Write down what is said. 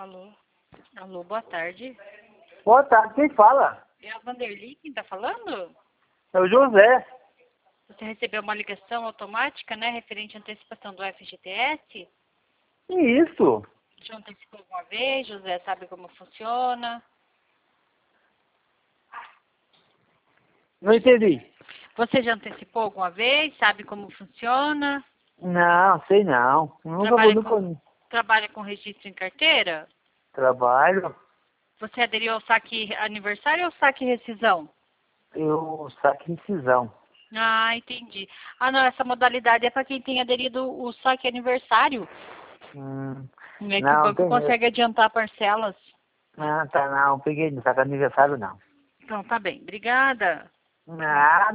Alô? Alô, boa tarde. Boa tarde, quem fala? É a Vanderly quem tá falando? É o José. Você recebeu uma ligação automática, né, referente à antecipação do FGTS? Isso. Já antecipou alguma vez, José? Sabe como funciona? Não entendi. Você já antecipou alguma vez? Sabe como funciona? Não, sei não. Nunca vou, Trabalha nunca com, trabalha com registro em carteira? trabalho. Você aderiu ao saque aniversário ou saque rescisão? Eu saque incisão. Ah, entendi. Ah, não, essa modalidade é para quem tem aderido o saque aniversário. É que o Não, banco tem mesmo. consegue adiantar parcelas. Não, tá não. Peguei no saque aniversário não. Então, tá bem. Obrigada. Nada.